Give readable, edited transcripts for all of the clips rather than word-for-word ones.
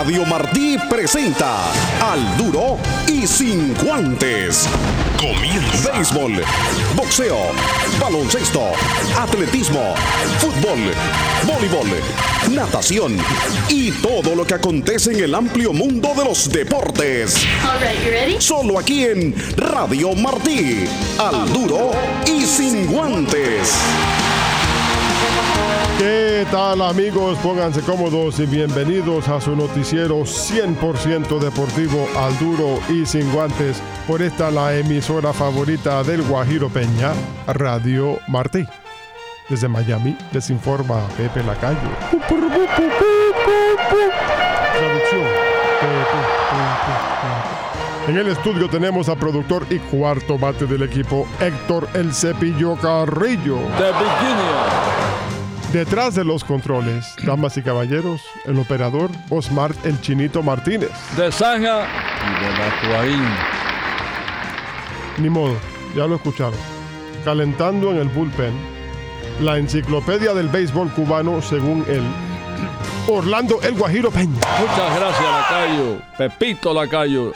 Radio Martí presenta Al Duro y Sin Guantes. Comienza. Béisbol, boxeo, baloncesto, atletismo, fútbol, voleibol, natación y todo lo que acontece en el amplio mundo de los deportes. All right, you ready? Solo aquí en Radio Martí. Al Duro y Sin Guantes. ¿Qué tal, amigos? Pónganse cómodos y bienvenidos a su noticiero 100% deportivo Al Duro y Sin Guantes por esta la emisora favorita del Guajiro Peña, Radio Martí. Desde Miami les informa Pepe Lacayo. Traducción. En el estudio tenemos al productor y cuarto bate del equipo, Héctor El Cepillo Carrillo. De Virginia. Detrás de los controles, damas y caballeros, el operador Osmar El Chinito Martínez. De Zanja y de la Juarín. Ni modo, ya lo escucharon. Calentando en el bullpen, la enciclopedia del béisbol cubano según él, Orlando El Guajiro Peña. Muchas gracias, Lacayo. Pepito Lacayo.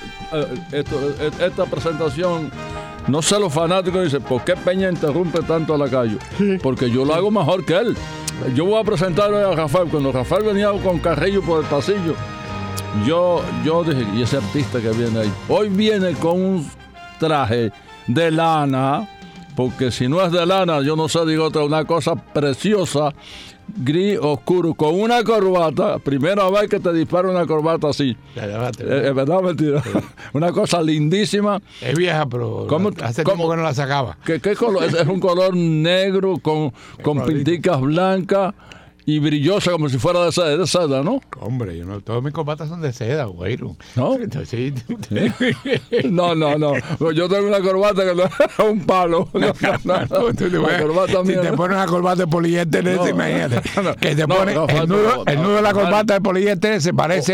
Esta presentación, no sé los fanáticos dicen, ¿por qué Peña interrumpe tanto a Lacayo? Sí. Porque yo lo hago mejor que él. Yo voy a presentarle a Rafael. Cuando Rafael venía con Carrillo por el pasillo, yo dije, ¿y ese artista que viene ahí? Hoy viene con un traje de lana, porque si no es de lana, yo no sé, digo otra, una cosa preciosa, gris oscuro, con una corbata. Primera vez que te dispara una corbata así. Es verdad, mentira. Una cosa lindísima. Es vieja, pero hace tiempo que no la sacaba. ¿Qué color? Es un color negro con pinticas blancas y brillosa como si fuera de seda, ¿no? Hombre, todas mis corbatas son de seda, güeyro. ¿No? Sí. No. Yo tengo una corbata que no es un palo. La corbata mía. Si te pones una corbata de poliéster, imagínate. Que te pone el nudo de la corbata de poliéster se parece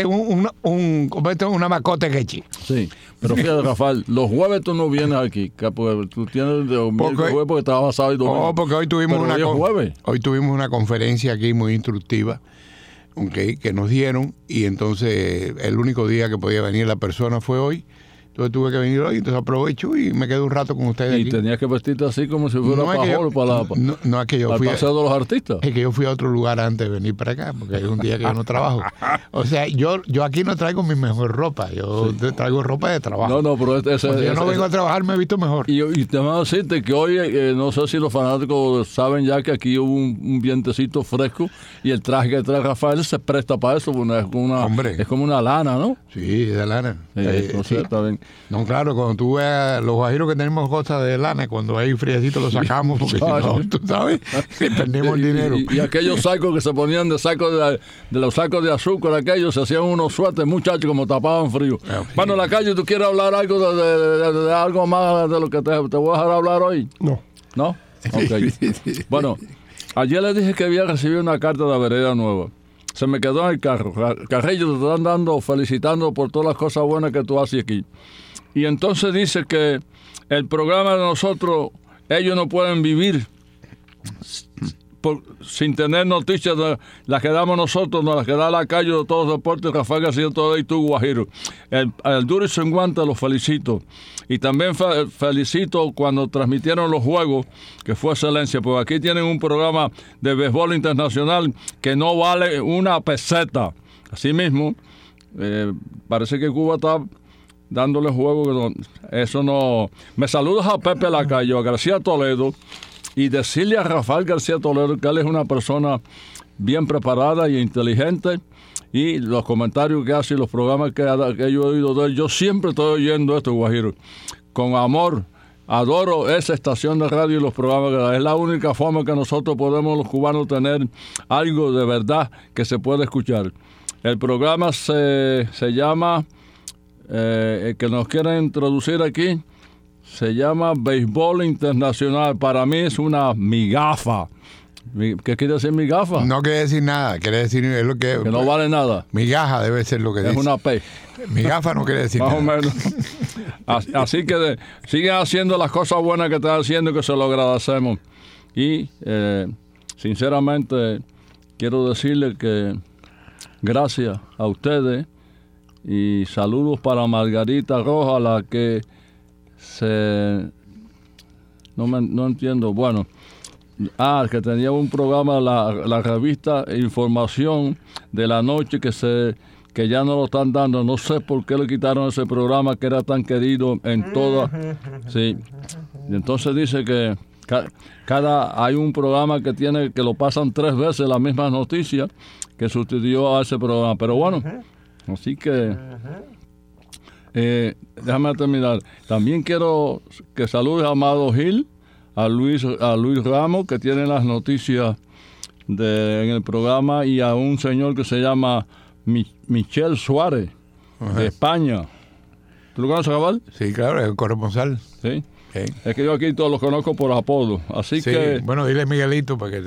una mascota quechi. Sí, pero fíjate, Rafael, los jueves tú no vienes aquí, porque tú tienes jueves porque trabajas sábado y domingo. Porque hoy tuvimos una conferencia aquí muy instructiva, que nos dieron, y entonces el único día que podía venir la persona fue hoy. Entonces tuve que venir hoy, entonces aprovecho y me quedo un rato con ustedes aquí. Y tenías que vestirte así como si fuera no es que yo fui al paseo de los artistas. Es que yo fui a otro lugar antes de venir para acá, porque es un día que yo no trabajo. O sea, yo aquí no traigo mi mejor ropa, yo traigo ropa de trabajo. No, pero yo no vengo a trabajar, me he visto mejor. Y te voy a decirte que hoy, no sé si los fanáticos saben ya que aquí hubo un vientecito fresco y el traje que trae Rafael se presta para eso, es como una lana, ¿no? Sí, de lana. Entonces está bien. No, claro, cuando tú veas los guajiros que tenemos cosas de lana, cuando hay friecito lo sacamos, porque si no, tú sabes, perdemos el dinero. Y aquellos sacos que se ponían de los sacos de azúcar, aquellos se hacían unos suertes, muchachos, como tapaban frío. Sí. Bueno, Lacayo, ¿tú quieres hablar algo de algo más de lo que te voy a dejar hablar hoy? ¿No? Ok. Bueno, ayer les dije que había recibido una carta de la Vereda Nueva. Se me quedó en el carro. Carrillo, te están felicitando por todas las cosas buenas que tú haces aquí. Y entonces dice que el programa de nosotros, ellos no pueden vivir sin tener noticias de las que damos nosotros, no las que da Lacayo de todos los deportes, Rafael García, todo y tú, Guajiro. El Duro y Sin Guantes los felicito. Y también felicito cuando transmitieron los juegos, que fue excelencia, porque aquí tienen un programa de béisbol internacional que no vale una peseta. Así mismo, parece que Cuba está dándole juego. Eso no. Me saludas a Pepe Lacayo, a García Toledo, y decirle a Rafael García Toledo que él es una persona bien preparada y inteligente, y los comentarios que hace y los programas que yo he oído de él, yo siempre estoy oyendo esto, Guajiro, con amor. Adoro esa estación de radio y los programas que da. Es la única forma que nosotros podemos, los cubanos, tener algo de verdad que se puede escuchar. El programa se llama, que nos quieren introducir aquí, se llama Béisbol Internacional. Para mí es una migafa. ¿Qué quiere decir migafa? No quiere decir nada, quiere decir es lo que no vale nada. Migaja debe ser lo que dice. Es una P. Migafa no quiere decir nada. Más o menos. Así que sigan haciendo las cosas buenas que están haciendo, que se lo agradecemos. Y sinceramente quiero decirles que gracias a ustedes Y saludos para Margarita Rojas, la que no entiendo. Bueno, que tenía un programa, la revista Información de la Noche, que ya no lo están dando. No sé por qué le quitaron ese programa que era tan querido en toda. Sí. Y entonces dice que hay un programa que lo pasan 3 veces las mismas noticias, que sustituyó a ese programa. Pero bueno, así que déjame terminar. También quiero que saludes a Amado Gil, a Luis Ramos, que tiene las noticias en el programa, y a un señor que se llama Michel Suárez, de España. ¿Tú lo conoces, Cabal? Sí, claro, es el corresponsal. Sí. Sí. Es que yo aquí todos los conozco por apodo, así sí, que... Bueno, dile a Miguelito para que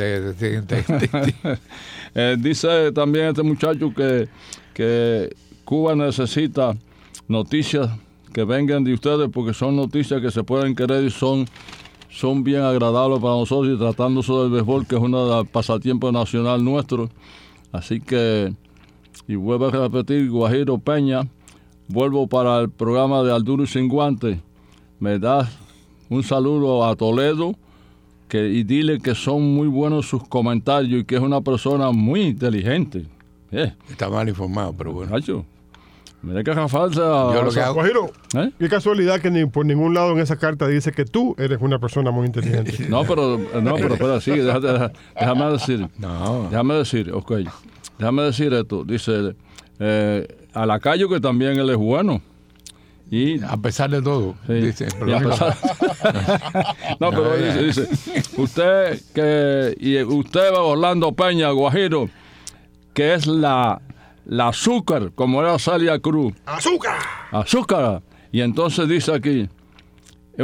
te... Dice también este muchacho que Cuba necesita noticias que vengan de ustedes, porque son noticias que se pueden querer y son bien agradables para nosotros, y tratándose del béisbol, que es uno de los pasatiempos nacional nuestro. Así que, y vuelvo a repetir, Guajiro Peña, vuelvo para el programa de Al Duro y Sin Guantes. Me das un saludo a Toledo, y dile que son muy buenos sus comentarios y que es una persona muy inteligente. Está mal informado, pero bueno. Nacho, mira que Rafael yo lo que hago. Guajiro, qué casualidad que por ningún lado en esa carta dice que tú eres una persona muy inteligente. No, pero espera, sí, déjame decir. No. Déjame decir esto. Dice a Lacayo que también él es bueno. Y a pesar de todo, sí, dice. Pero dice, usted va Orlando Peña, Guajiro, que es la azúcar, como era Celia Cruz. ¡Azúcar! Y entonces dice aquí, es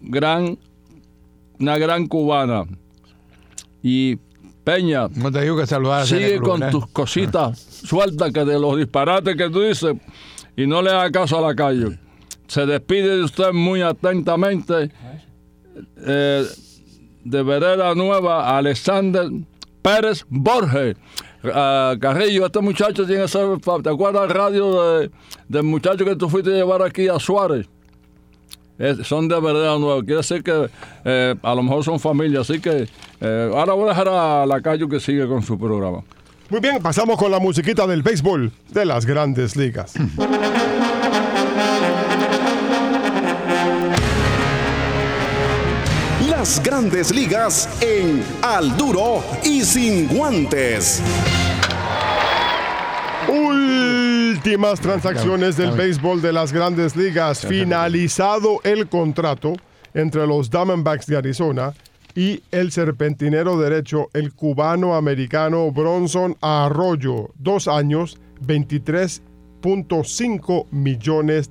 una gran cubana. Y Peña, no te digo que saludar a sigue con tus cositas sueltas, que de los disparates que tú dices, y no le haga caso a Lacayo. Se despide de usted muy atentamente, de Vereda Nueva, Alexander Pérez Borges. Carrillo, este muchacho tiene que ser... ¿Te acuerdas del radio del muchacho que tú fuiste a llevar aquí a Suárez? Son de Vereda Nueva. Quiere decir que a lo mejor son familia. Así que ahora voy a dejar a Lacayo que sigue con su programa. Muy bien, pasamos con la musiquita del béisbol de las Grandes Ligas. Las Grandes Ligas en Al Duro y Sin Guantes. Últimas transacciones del béisbol de las Grandes Ligas. Finalizado el contrato entre los Diamondbacks de Arizona y el serpentinero derecho, el cubano-americano Bronson Arroyo. 2 años, $23.5 millones.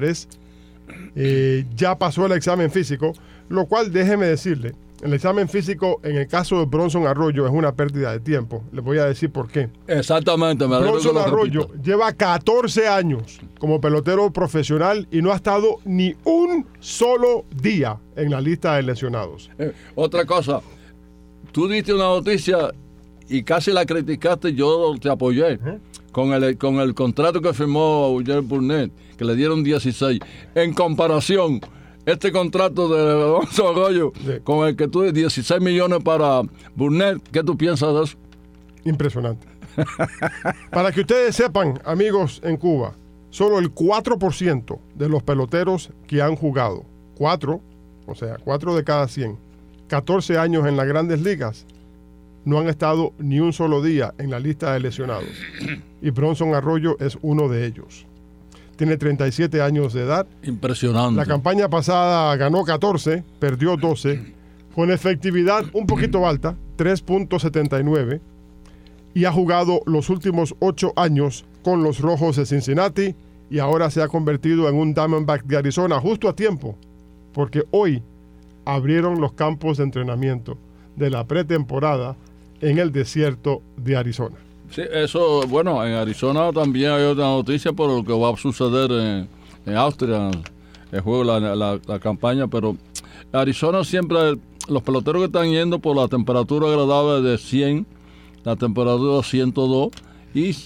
Ya pasó el examen físico, lo cual, déjeme decirle, el examen físico en el caso de Bronson Arroyo es una pérdida de tiempo. Les voy a decir por qué. Exactamente. Bronson Arroyo lleva 14 años como pelotero profesional y no ha estado ni un solo día en la lista de lesionados. Otra cosa, tú diste una noticia y casi la criticaste, yo te apoyé. Con el contrato que firmó Jerry Burnett, que le dieron 16. En comparación, este contrato de Bronson Arroyo, sí, con el que tú 16 millones para Burnett, ¿qué tú piensas de eso? Impresionante. Para que ustedes sepan, amigos en Cuba, solo el 4% de los peloteros que han jugado, 4 de cada 100, 14 años en las Grandes Ligas, no han estado ni un solo día en la lista de lesionados. Y Bronson Arroyo es uno de ellos. Tiene 37 años de edad. Impresionante. La campaña pasada ganó 14, perdió 12, con efectividad un poquito alta, 3.79, y ha jugado los últimos 8 años con los Rojos de Cincinnati, y ahora se ha convertido en un Diamondback de Arizona justo a tiempo, porque hoy abrieron los campos de entrenamiento de la pretemporada en el desierto de Arizona. Sí, eso, bueno, en Arizona también hay otra noticia por lo que va a suceder en Austria, el juego, la campaña, pero Arizona siempre, los peloteros que están yendo por la temperatura agradable de 100, la temperatura de 102, y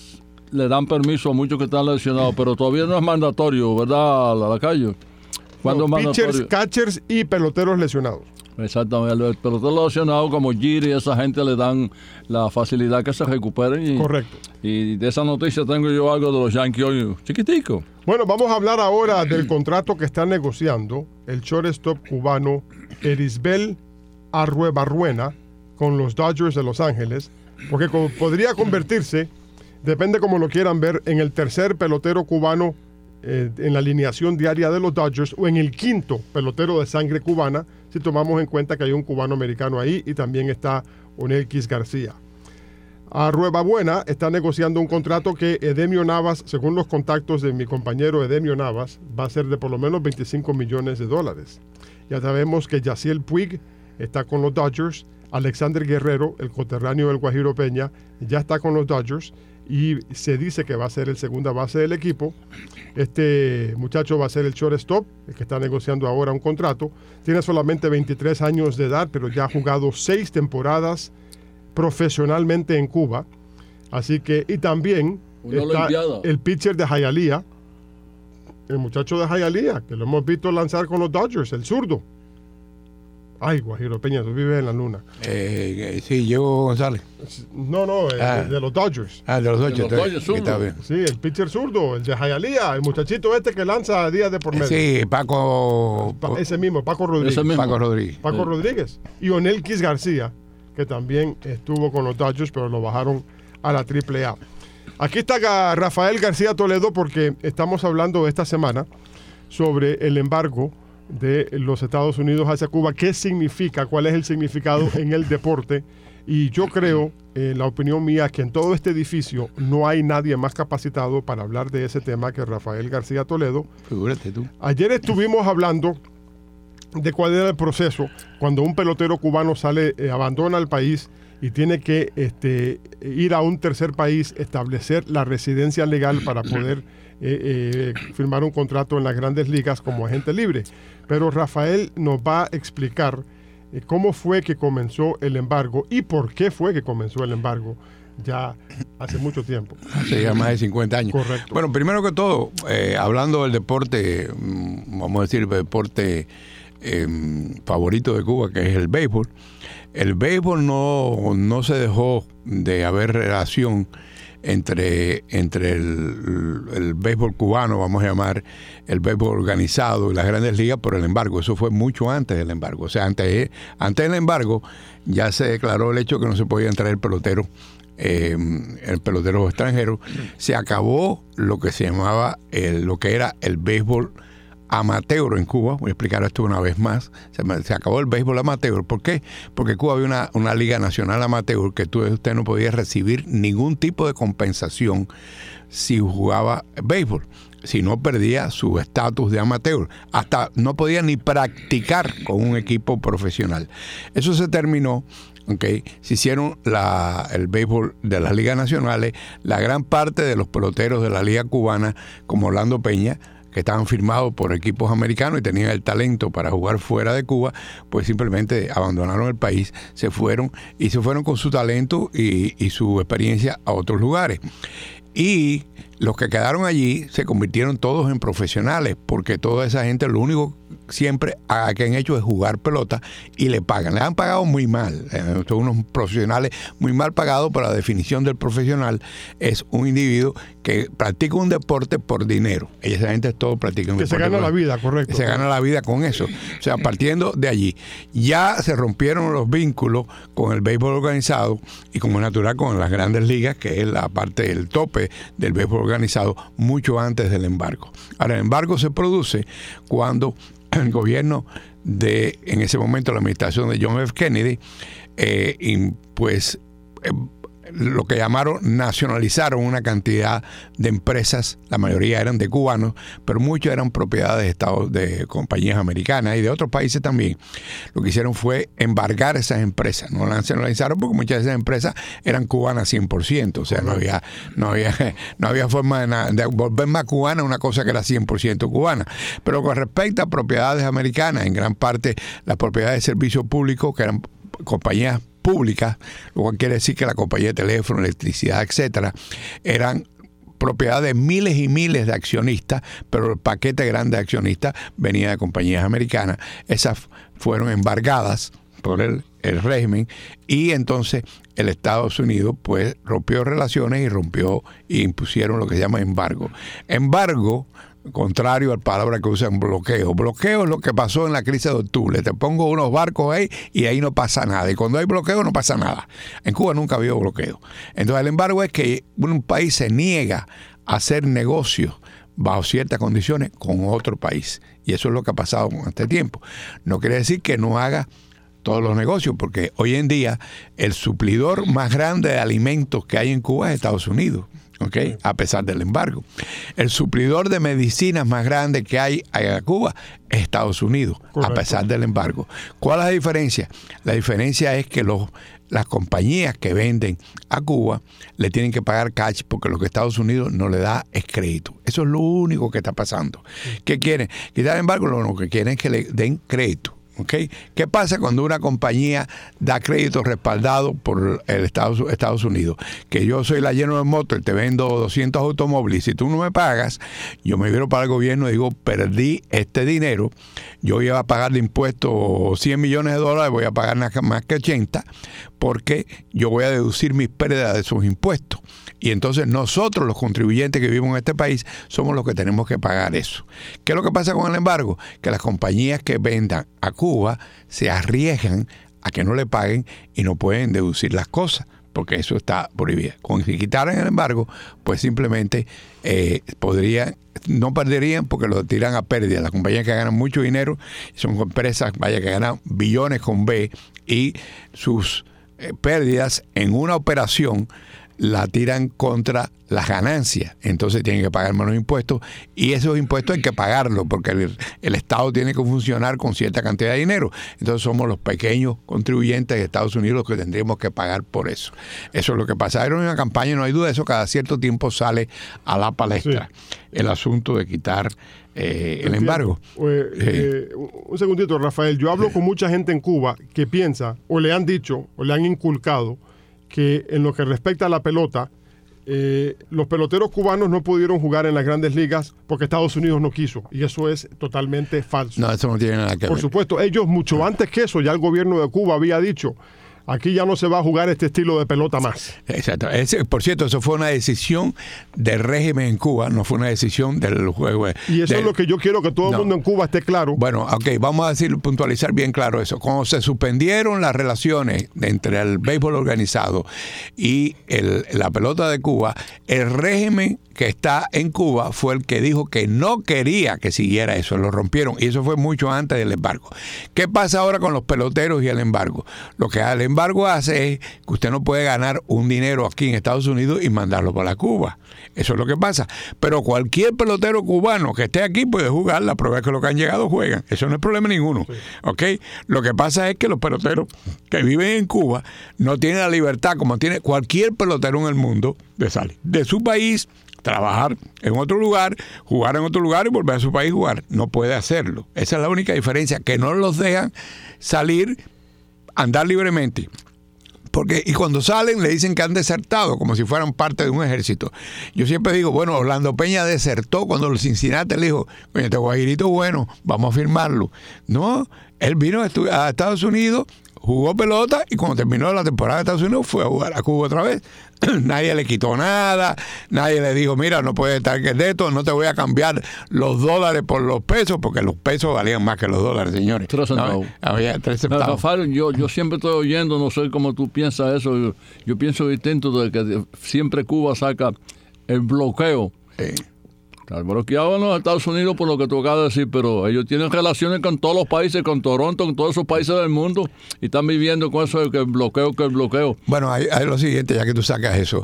le dan permiso a muchos que están lesionados, pero todavía no es mandatorio, ¿verdad, Lacayo? ¿Cuándo es mandatorio? Pitchers, catchers y peloteros lesionados. Exactamente, el pelotero lesionado como Giri, esa gente le dan la facilidad que se recuperen. Correcto. Y de esa noticia tengo yo algo de los Yankees hoy, chiquitico. Bueno, vamos a hablar ahora del contrato que está negociando el shortstop cubano Erisbel Arruebarruena con los Dodgers de Los Ángeles, porque podría convertirse, depende cómo lo quieran ver, en el tercer pelotero cubano en la alineación diaria de los Dodgers o en el quinto pelotero de sangre cubana, si tomamos en cuenta que hay un cubano americano ahí y también está Onelkis García. Arruebarruena está negociando un contrato que Edemio Navas, según los contactos de mi compañero Edemio Navas, va a ser de por lo menos $25 millones. Ya sabemos que Yasiel Puig está con los Dodgers, Alexander Guerrero, el coterráneo del Guajiro Peña, ya está con los Dodgers y se dice que va a ser el segunda base del equipo. Este muchacho va a ser el shortstop, el que está negociando ahora un contrato. Tiene solamente 23 años de edad, pero ya ha jugado 6 temporadas profesionalmente en Cuba. Así que, y también está el pitcher de Hialeah, el muchacho de Hialeah, que lo hemos visto lanzar con los Dodgers, el zurdo. Ay, Guajiro Peña, tú vives en la luna. Sí, Diego González. No, de los Dodgers. De los Dodgers. Está bien. Sí, el pitcher zurdo, el de Hialeah, el muchachito este que lanza días de por medio. Sí, Paco. Ese mismo, Paco Rodríguez. Paco Rodríguez. Y Onelkis García, que también estuvo con los Dodgers, pero lo bajaron a la AAA. Aquí está Rafael García Toledo porque estamos hablando esta semana sobre el embargo de los Estados Unidos hacia Cuba. ¿Qué significa? ¿Cuál es el significado en el deporte? Y yo creo, la opinión mía, que en todo este edificio no hay nadie más capacitado para hablar de ese tema que Rafael García Toledo. Figúrate tú. Ayer estuvimos hablando de cuál era el proceso cuando un pelotero cubano abandona el país y tiene que ir a un tercer país, establecer la residencia legal para poder firmar un contrato en las grandes ligas como agente libre. Pero Rafael nos va a explicar cómo fue que comenzó el embargo y por qué fue que comenzó el embargo ya hace mucho tiempo. Hace ya más de 50 años. Correcto. Bueno, primero que todo, hablando del deporte, vamos a decir, el deporte favorito de Cuba, que es el béisbol. El béisbol no se dejó de haber relación entre el béisbol cubano, vamos a llamar el béisbol organizado y las grandes ligas por el embargo. Eso fue mucho antes del embargo. O sea, antes del embargo ya se declaró el hecho que no se podía entrar el pelotero extranjero. Se acabó lo que se llamaba lo que era el béisbol amateur en Cuba. Voy a explicar esto una vez más. Se acabó el béisbol amateur. ¿Por qué? Porque Cuba había una liga nacional amateur que usted no podía recibir ningún tipo de compensación si jugaba béisbol, si no perdía su estatus de amateur. Hasta no podía ni practicar con un equipo profesional. Eso se terminó. Okay. Se hicieron el béisbol de las ligas nacionales. La gran parte de los peloteros de la liga cubana, como Orlando Peña, que estaban firmados por equipos americanos y tenían el talento para jugar fuera de Cuba, pues simplemente abandonaron el país, se fueron con su talento y su experiencia a otros lugares. Y los que quedaron allí se convirtieron todos en profesionales, porque toda esa gente lo único siempre que han hecho es jugar pelota y le pagan. Le han pagado muy mal. Son unos profesionales muy mal pagados, pero la definición del profesional es un individuo que practica un deporte por dinero. Esa gente todo practica un deporte. Que se gana la vida, correcto. Se gana la vida con eso. O sea, partiendo de allí. Ya se rompieron los vínculos con el béisbol organizado y, como es natural, con las grandes ligas, que es la parte, el tope del béisbol organizado, mucho antes del embargo. Ahora, el embargo se produce cuando el gobierno en ese momento, la administración de John F. Kennedy, lo que nacionalizaron una cantidad de empresas. La mayoría eran de cubanos, pero muchas eran propiedades de compañías americanas y de otros países también. Lo que hicieron fue embargar esas empresas. No las nacionalizaron porque muchas de esas empresas eran cubanas 100%. O sea, no había forma de volver más cubana una cosa que era 100% cubana. Pero con respecto a propiedades americanas, en gran parte las propiedades de servicio público, que eran compañías públicas, lo cual quiere decir que la compañía de teléfono, electricidad, etcétera, eran propiedad de miles y miles de accionistas, pero el paquete grande de accionistas venía de compañías americanas. Esas fueron embargadas por el régimen, y entonces el Estados Unidos pues rompió relaciones y impusieron lo que se llama embargo. Embargo, contrario a la palabra que usan, bloqueo. Bloqueo es lo que pasó en la crisis de octubre. Te pongo unos barcos ahí y ahí no pasa nada. Y cuando hay bloqueo no pasa nada. En Cuba nunca ha habido bloqueo. Entonces el embargo es que un país se niega a hacer negocios bajo ciertas condiciones con otro país. Y eso es lo que ha pasado con este tiempo. No quiere decir que no haga todos los negocios, porque hoy en día el suplidor más grande de alimentos que hay en Cuba es Estados Unidos, ¿okay? A pesar del embargo. El suplidor de medicinas más grande que hay en Cuba es Estados Unidos, correcto, a pesar del embargo. ¿Cuál es la diferencia? La diferencia es que las compañías que venden a Cuba le tienen que pagar cash, porque lo que Estados Unidos no le da es crédito. Eso es lo único que está pasando. ¿Qué quieren? Quitar el embargo, lo que quieren es que le den crédito. ¿Okay? ¿Qué pasa cuando una compañía da crédito respaldado por el Estados Unidos? Que yo soy la General Motors, te vendo 200 automóviles, y si tú no me pagas, yo me viro para el gobierno y digo, perdí este dinero, yo iba a pagar de impuestos 100 millones de dólares, voy a pagar más que 80, porque yo voy a deducir mis pérdidas de esos impuestos. Y entonces nosotros, los contribuyentes que vivimos en este país, somos los que tenemos que pagar eso. ¿Qué es lo que pasa con el embargo? Que las compañías que vendan a Cuba se arriesgan a que no le paguen y no pueden deducir las cosas, porque eso está prohibido. Si quitaran el embargo, pues simplemente no perderían, porque lo tiran a pérdida. Las compañías que ganan mucho dinero son empresas, que ganan billones con B, y sus pérdidas en una operación la tiran contra las ganancias, entonces tienen que pagar menos impuestos, y esos impuestos hay que pagarlos porque el Estado tiene que funcionar con cierta cantidad de dinero. Entonces somos los pequeños contribuyentes de Estados Unidos los que tendríamos que pagar por eso. Eso es lo que pasa. Era una campaña, no hay duda, eso cada cierto tiempo sale a la palestra, sí, el asunto de quitar el embargo. Un segundito, Rafael. Yo hablo con mucha gente en Cuba que piensa, o le han dicho, o le han inculcado, que en lo que respecta a la pelota, los peloteros cubanos no pudieron jugar en las grandes ligas porque Estados Unidos no quiso, y eso es totalmente falso. No, eso no tiene nada que ver. Por supuesto, ellos mucho antes que eso, ya el gobierno de Cuba había dicho, aquí ya no se va a jugar este estilo de pelota más. Exacto. Por cierto, eso fue una decisión del régimen en Cuba, no fue una decisión del juego. Y eso es lo que yo quiero que todo el mundo en Cuba esté claro. Bueno, ok, vamos a puntualizar bien claro eso. Cuando se suspendieron las relaciones entre el béisbol organizado y la pelota de Cuba, el régimen que está en Cuba fue el que dijo que no quería que siguiera eso, lo rompieron, y eso fue mucho antes del embargo. ¿Qué pasa ahora con los peloteros y el embargo? Lo que el embargo hace es que usted no puede ganar un dinero aquí en Estados Unidos y mandarlo para Cuba. Eso es lo que pasa. Pero cualquier pelotero cubano que esté aquí puede jugar, la prueba es que los que han llegado juegan. Eso no es problema ninguno. Sí. ¿Ok? Lo que pasa es que los peloteros que viven en Cuba no tienen la libertad como tiene cualquier pelotero en el mundo de salir de su país, trabajar en otro lugar, jugar en otro lugar y volver a su país a jugar. No puede hacerlo. Esa es la única diferencia, que no los dejan salir, andar libremente. Y cuando salen le dicen que han desertado, como si fueran parte de un ejército. Yo siempre digo, bueno, Orlando Peña desertó cuando el Cincinnati le dijo, oye, este guajirito bueno, vamos a firmarlo. No, él vino a Estados Unidos, jugó pelota, y cuando terminó la temporada de Estados Unidos fue a jugar a Cuba otra vez. Nadie le quitó nada, nadie le dijo, mira, no puedes estar que de esto, no te voy a cambiar los dólares por los pesos, porque los pesos valían más que los dólares, señores. 3 centavos. No, 3 centavos. Rafael, yo siempre estoy oyendo, no sé cómo tú piensas eso, yo pienso distinto de que siempre Cuba saca el bloqueo. Está bloqueado en los Estados Unidos por lo que tú acabas de decir, pero ellos tienen relaciones con todos los países, con Toronto, con todos esos países del mundo, y están viviendo con eso de que el bloqueo. Bueno, hay lo siguiente, ya que tú sacas eso.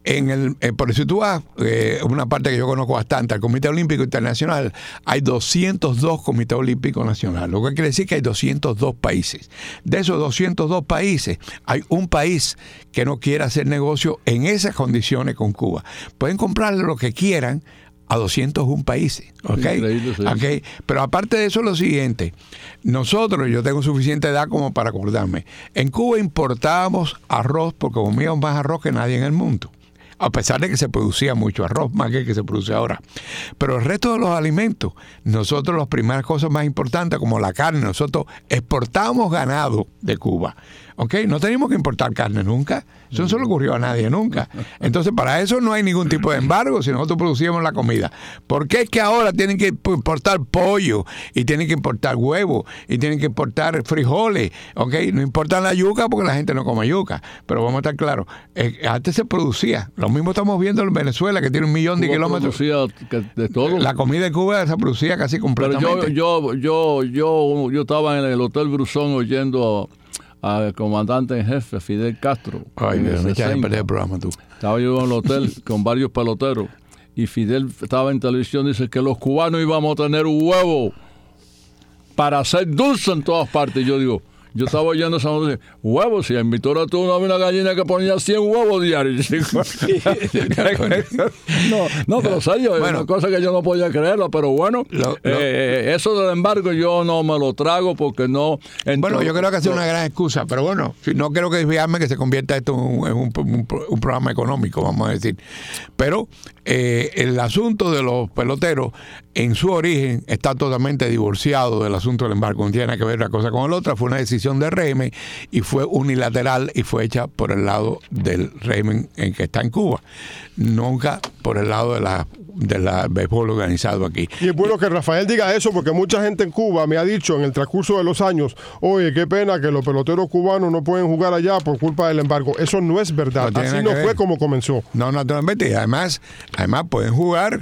Por si tú vas, una parte que yo conozco bastante, al Comité Olímpico Internacional, hay 202 comités olímpicos nacionales, lo que quiere decir que hay 202 países. De esos 202 países, hay un país que no quiere hacer negocio en esas condiciones con Cuba. Pueden comprarle lo que quieran a 201 países, ¿ok? Increíble, sí. Okay. Pero aparte de eso, lo siguiente, nosotros, yo tengo suficiente edad como para acordarme, en Cuba importábamos arroz porque comíamos más arroz que nadie en el mundo. a pesar de que se producía mucho arroz, más que se produce ahora. Pero el resto de los alimentos, nosotros las primeras cosas más importantes, como la carne, nosotros exportábamos ganado de Cuba. ¿Ok? No teníamos que importar carne nunca. Eso no se le ocurrió a nadie nunca. Entonces, para eso no hay ningún tipo de embargo si nosotros producíamos la comida. ¿Por qué es que ahora tienen que importar pollo y tienen que importar huevos y tienen que importar frijoles? ¿Ok? No importan la yuca porque la gente no come yuca. Pero vamos a estar claros. Antes se producía. Lo mismo estamos viendo en Venezuela, que tiene 1 millón de kilómetros. De todo. La comida de Cuba se producía casi completamente. Pero yo estaba en el Hotel Brusón oyendo al comandante en jefe, Fidel Castro. Ay, Dios, me echaste a perder el programa tú. Estaba yo en el hotel con varios peloteros y Fidel estaba en televisión y dice que los cubanos íbamos a tener un huevo para hacer dulce en todas partes. Yo digo, yo estaba oyendo esa noticia, huevos, si en Victoria tuvo una gallina que ponía 100 huevos diarios. No, pero serio, es una cosa que yo no podía creerlo, pero bueno, eso del embargo yo no me lo trago porque no... Bueno, yo creo que es una gran excusa, pero bueno, no quiero que desviarme que se convierta esto en un programa económico, vamos a decir. Pero el asunto de los peloteros, en su origen, está totalmente divorciado del asunto del embargo. No tiene que ver una cosa con la otra, fue una decisión del régimen y fue unilateral y fue hecha por el lado del régimen en que está en Cuba, nunca por el lado de la béisbol organizado aquí. Y es bueno que Rafael diga eso porque mucha gente en Cuba me ha dicho en el transcurso de los años, oye, qué pena que los peloteros cubanos no pueden jugar allá por culpa del embargo. Eso no es verdad, así no fue como comenzó. No, naturalmente, y además pueden jugar,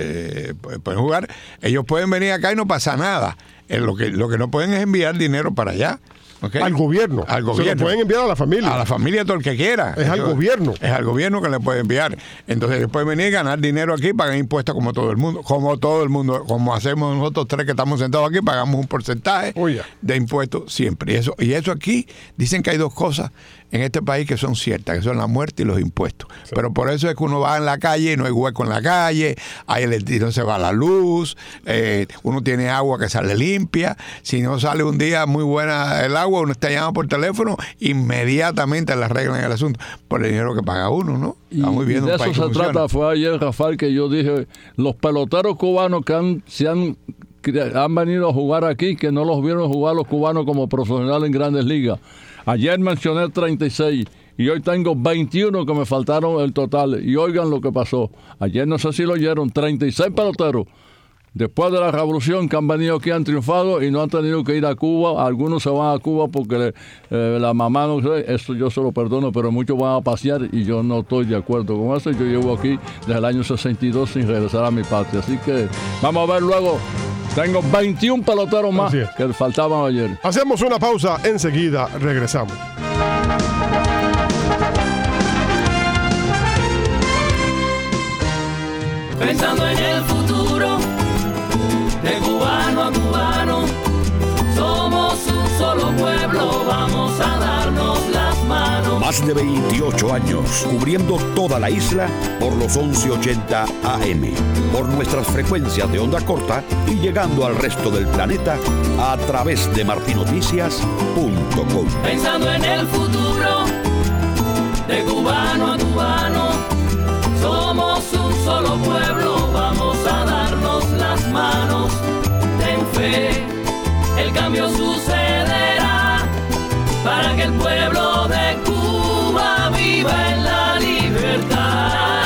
ellos pueden venir acá y no pasa nada. Lo que no pueden es enviar dinero para allá. Okay. Al gobierno. Al gobierno. Se lo pueden enviar a la familia. A la familia, todo el que quiera. Es al gobierno. Es al gobierno que le puede enviar. Entonces, ellos pueden venir y ganar dinero aquí, pagan impuestos como todo el mundo. Como hacemos nosotros tres que estamos sentados aquí, pagamos un porcentaje de impuestos siempre. Y eso aquí, dicen que hay dos cosas en este país que son ciertas, que son la muerte y los impuestos. Sí. Pero por eso es que uno va en la calle y no hay hueco en la calle, no se va la luz, uno tiene agua que sale limpia. Si no sale un día muy buena el agua, uno está llamado por teléfono, inmediatamente le arreglan el asunto por el dinero que paga uno, ¿no? Está muy bien. Y de eso se trata. Fue ayer, Rafael, que yo dije, los peloteros cubanos que han venido a jugar aquí, que no los vieron jugar los cubanos como profesionales en Grandes Ligas. Ayer mencioné 36 y hoy tengo 21 que me faltaron el total. Y oigan lo que pasó. Ayer no sé si lo oyeron, 36 peloteros. Después de la revolución que han venido aquí, han triunfado y no han tenido que ir a Cuba. Algunos se van a Cuba porque la mamá no sé, eso yo se lo perdono, pero muchos van a pasear y yo no estoy de acuerdo con eso. Yo llevo aquí desde el año 62 sin regresar a mi patria. Así que vamos a ver luego. Tengo 21 peloteros más que faltaban ayer. Hacemos una pausa, enseguida regresamos. Pensando en el futuro, de cubano a cubano, somos un solo pueblo, vamos a darnos las manos. Más de 28 años cubriendo toda la isla por los 1180 AM, por nuestras frecuencias de onda corta y llegando al resto del planeta a través de martinoticias.com. Pensando en el futuro, de cubano a cubano, somos un solo pueblo, vamos a darnos las manos. Ten fe, el cambio sucederá para que el pueblo de Cuba viva en la libertad.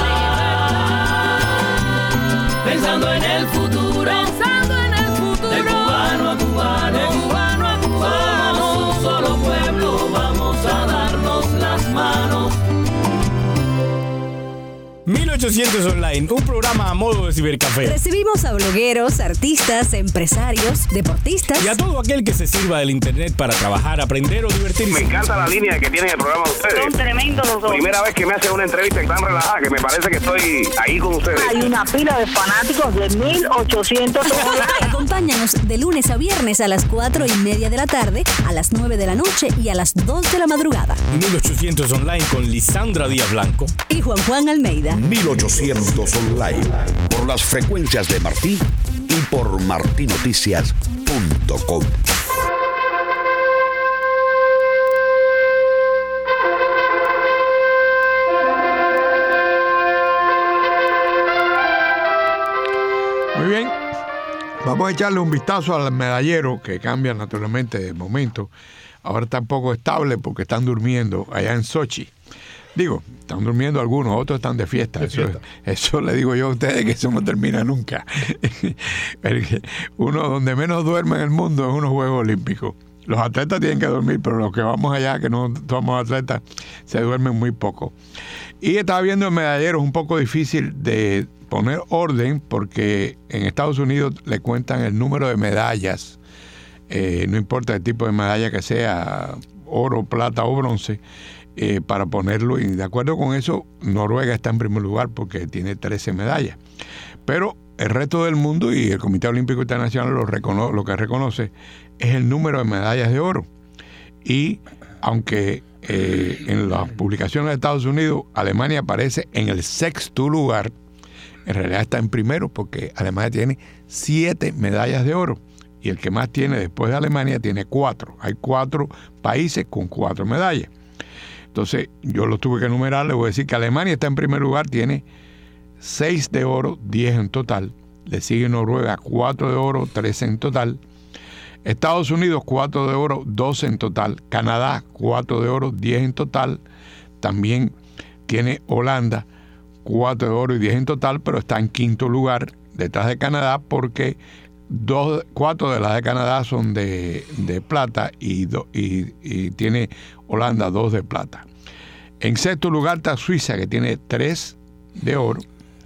Pensando en el futuro, de cubano a cubano, somos un solo pueblo, vamos a darnos las manos. 1800 Online, un programa a modo de cibercafé. Recibimos a blogueros, artistas, empresarios, deportistas y a todo aquel que se sirva del internet para trabajar, aprender o divertirse. Me encanta la línea que tienen el programa de ustedes. Son tremendos los dos. Primera vez que me hacen una entrevista tan relajada que me parece que estoy ahí con ustedes. Hay una pila de fanáticos de 1800 Online. Acompáñanos de lunes a viernes a las 4:30 de la tarde, a las 9 de la noche y a las 2 de la madrugada. 1800 Online con Lisandra Díaz Blanco y Juan Almeida. 1800 Online, por las frecuencias de Martí y por martinoticias.com. Vamos a echarle un vistazo al medallero, que cambia naturalmente de momento. Ahora está un poco estable porque están durmiendo allá en Sochi. Digo, están durmiendo algunos, otros están de fiesta. Eso le digo yo a ustedes, que eso no termina nunca. Uno donde menos duerme en el mundo es unos Juegos Olímpicos. Los atletas tienen que dormir, pero los que vamos allá, que no somos atletas, se duermen muy poco. Y estaba viendo el medallero, es un poco difícil de poner orden porque en Estados Unidos le cuentan el número de medallas, no importa el tipo de medalla que sea, oro, plata o bronce, para ponerlo, y de acuerdo con eso Noruega está en primer lugar porque tiene 13 medallas, pero el resto del mundo y el Comité Olímpico Internacional lo que reconoce es el número de medallas de oro. Y aunque en las publicaciones de Estados Unidos Alemania aparece en el 6º lugar, en realidad está en primero porque Alemania tiene 7 medallas de oro y el que más tiene después de Alemania tiene 4. Hay 4 países con 4 medallas. Entonces, yo los tuve que enumerar. Le voy a decir que Alemania está en primer lugar, tiene 6 de oro, 10 en total. Le sigue Noruega, 4 de oro, 13 en total. Estados Unidos, 4 de oro, 12 en total. Canadá, 4 de oro, 10 en total. También tiene Holanda, 4 de oro y 10 en total, pero está en quinto lugar detrás de Canadá porque 4 de las de Canadá son de plata y tiene Holanda 2 de plata. En sexto lugar está Suiza, que tiene 3 de oro,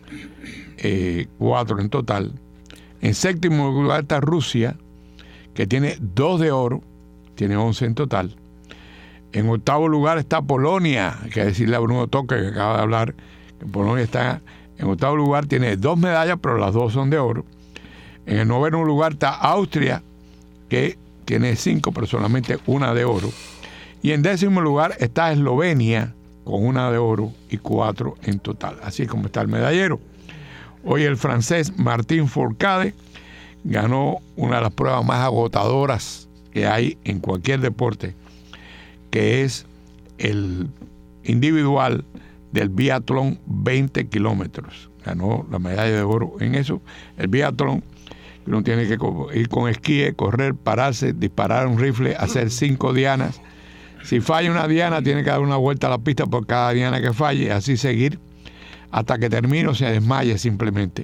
4 en total. En séptimo lugar está Rusia, que tiene 2 de oro, tiene 11 en total. En octavo lugar está Polonia, hay que decirle a Bruno Toque, que acaba de hablar, que Polonia está en octavo lugar, tiene 2 medallas, pero las 2 son de oro. En el noveno lugar está Austria, que tiene 5, pero solamente 1 de oro. Y en décimo lugar está Eslovenia, con 1 de oro y 4 en total. Así como está el medallero. Hoy el francés Martín Fourcade ganó una de las pruebas más agotadoras que hay en cualquier deporte, que es el individual del biatlón 20 kilómetros. Ganó la medalla de oro en eso. El biatlón, uno tiene que ir con esquí, correr, pararse, disparar un rifle, hacer 5 dianas. Si falla una diana, tiene que dar una vuelta a la pista por cada diana que falle, así seguir hasta que termine o se desmaye simplemente.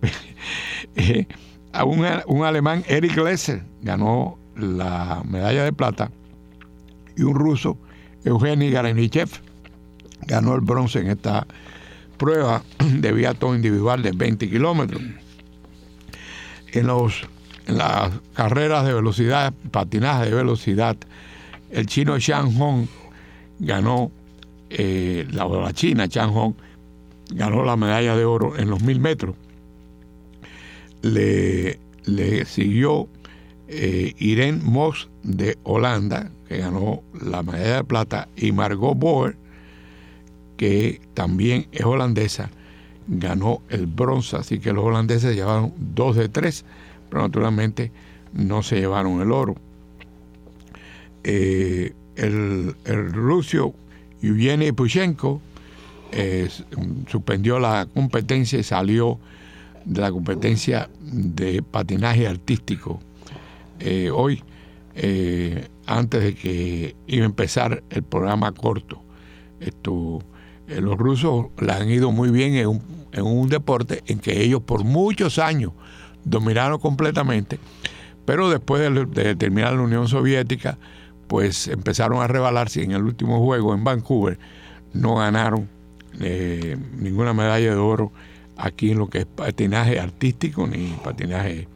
Un alemán, Eric Lesser, ganó la medalla de plata, y un ruso, Evgeny Garenichev, ganó el bronce en esta prueba de biatlón individual de 20 kilómetros. En las carreras de velocidad, patinaje de velocidad, el chino Zhang Hong ganó, la china Zhang Hong ganó la medalla de oro en los 1000 metros. Le siguió Irene Moss de Holanda, que ganó la medalla de plata, y Margot Boer, que también es holandesa, ganó el bronce. Así que los holandeses llevaron 2 de 3, pero naturalmente no se llevaron el oro. El ruso Yevgeny Puchenko suspendió la competencia y salió de la competencia de patinaje artístico hoy, antes de que iba a empezar el programa corto. Los rusos la han ido muy bien en un deporte en que ellos por muchos años dominaron completamente, pero después de terminar la Unión Soviética, pues empezaron a rebalarse, y en el último juego en Vancouver no ganaron ninguna medalla de oro aquí en lo que es patinaje artístico ni patinaje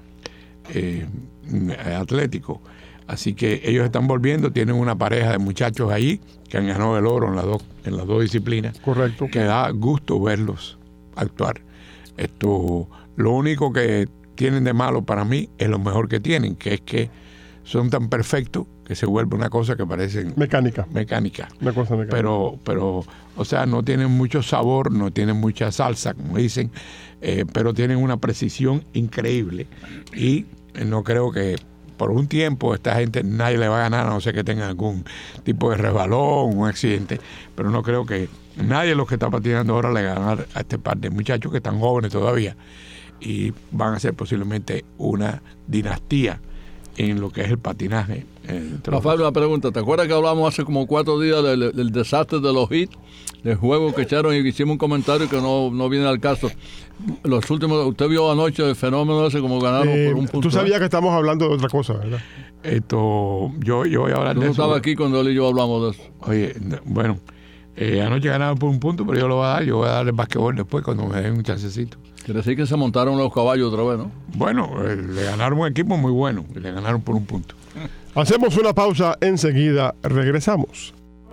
atlético. Así que ellos están volviendo, tienen una pareja de muchachos ahí que han ganado el oro en las dos disciplinas. Correcto. Que da gusto verlos actuar. Lo único que tienen de malo para mí es lo mejor que tienen, que es que son tan perfectos que se vuelve una cosa que parece mecánica. Una cosa mecánica. Pero, o sea, no tienen mucho sabor, no tienen mucha salsa, como dicen, pero tienen una precisión increíble. Y no creo que por un tiempo esta gente nadie le va a ganar, a no ser que tenga algún tipo de resbalón, un accidente, pero no creo que nadie de los que está patinando ahora le va a ganar a este par de muchachos que están jóvenes todavía y van a ser posiblemente una dinastía en lo que es el patinaje. Rafael, una pregunta. ¿Te acuerdas que hablamos hace como 4 días del desastre de los hits? Del juego que echaron y hicimos un comentario que no viene al caso. Los últimos, usted vio anoche el fenómeno ese como ganaron por un punto. Tú sabías que estamos hablando de otra cosa, ¿verdad? Yo voy a hablar de eso. Yo estaba aquí cuando él y yo hablamos de eso. Oye, bueno, anoche ganaron por un punto, pero yo lo voy a dar. Yo voy a dar el basquetbol después cuando me den un chancecito. Quiere decir que se montaron los caballos otra vez, ¿no? Bueno, le ganaron un equipo muy bueno. Le ganaron por un punto. Hacemos una pausa, enseguida regresamos.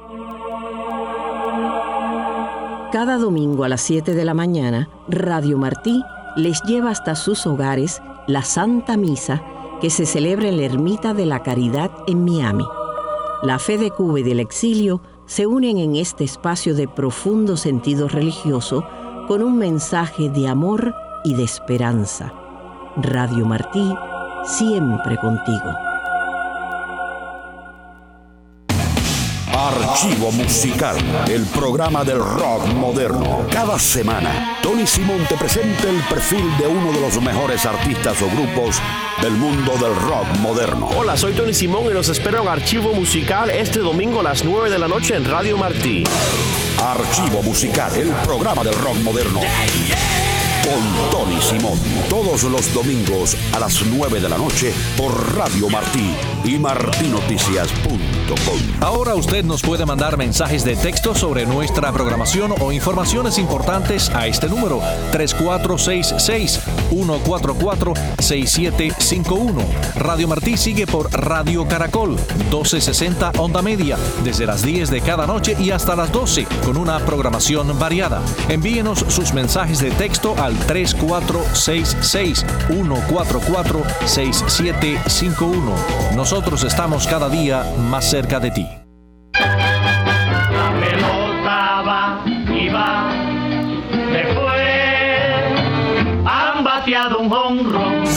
Cada domingo a las 7 de la mañana, Radio Martí les lleva hasta sus hogares la Santa Misa que se celebra en la Ermita de la Caridad en Miami. La fe de Cuba y del exilio se unen en este espacio de profundo sentido religioso con un mensaje de amor y de esperanza. Radio Martí, siempre contigo. Archivo Musical, el programa del rock moderno. Cada semana, Tony Simón te presenta el perfil de uno de los mejores artistas o grupos del mundo del rock moderno. Hola, soy Tony Simón y los espero en Archivo Musical este domingo a las 9 de la noche en Radio Martí. Archivo Musical, el programa del rock moderno. Con Tony Simón, todos los domingos a las 9 de la noche por Radio Martí y martinoticias.com. Ahora usted nos puede mandar mensajes de texto sobre nuestra programación o informaciones importantes a este número 3466-144-6751. Radio Martí sigue por Radio Caracol 1260 onda media desde las 10 de cada noche y hasta las 12 con una programación variada. Envíenos sus mensajes de texto al 3466-144-6751. Nosotros estamos cada día más cerca de ti. La pelota va y va, después han bateado un jonrón.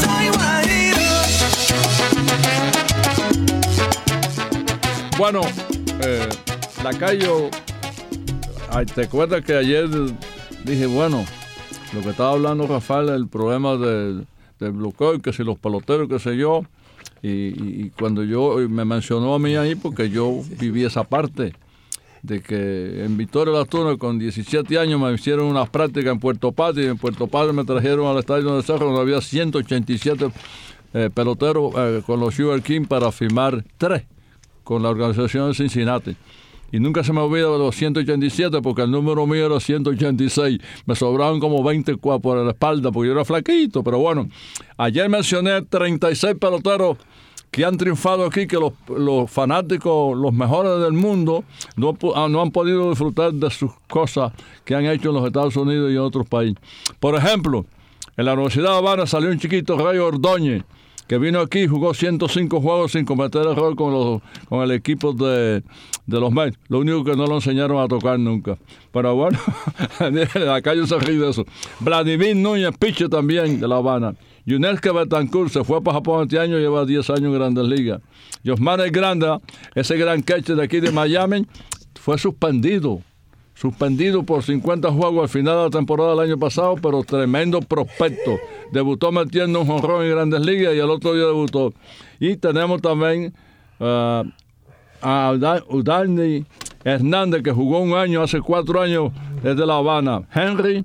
Bueno, Lacayo, ¿te acuerdas que ayer dije, bueno, lo que estaba hablando Rafael, el problema del bloqueo, que si los peloteros, qué sé yo, y cuando me mencionó a mí ahí, porque yo viví esa parte, de que en Victoria Las Tunas con 17 años me hicieron unas prácticas en Puerto Padre, y en Puerto Padre me trajeron al estadio de Cerro, donde había 187 peloteros con los Sugar King para firmar 3 con la organización de Cincinnati. Y nunca se me olvida de los 187 porque el número mío era 186. Me sobraban como 20 por la espalda porque yo era flaquito. Pero bueno, ayer mencioné 36 peloteros que han triunfado aquí, que los fanáticos, los mejores del mundo, no han podido disfrutar de sus cosas que han hecho en los Estados Unidos y en otros países. Por ejemplo, en la Universidad de Habana salió un chiquito, Ray Ordóñez, que vino aquí y jugó 105 juegos sin cometer error con el equipo de los Mets. Lo único que no lo enseñaron a tocar nunca. Pero bueno, acá yo se ríe de eso. Vladimir Núñez, pitcher también de La Habana. Yunelke Betancourt se fue para Japón este año, lleva 10 años en Grandes Ligas. Yosmane Granda, ese gran catcher de aquí de Miami, fue suspendido por 50 juegos al final de la temporada del año pasado, pero tremendo prospecto. Debutó metiendo un jonrón en Grandes Ligas y el otro día debutó. Y tenemos también a Udarni Hernández, que jugó un año, hace 4 años, desde La Habana. Henry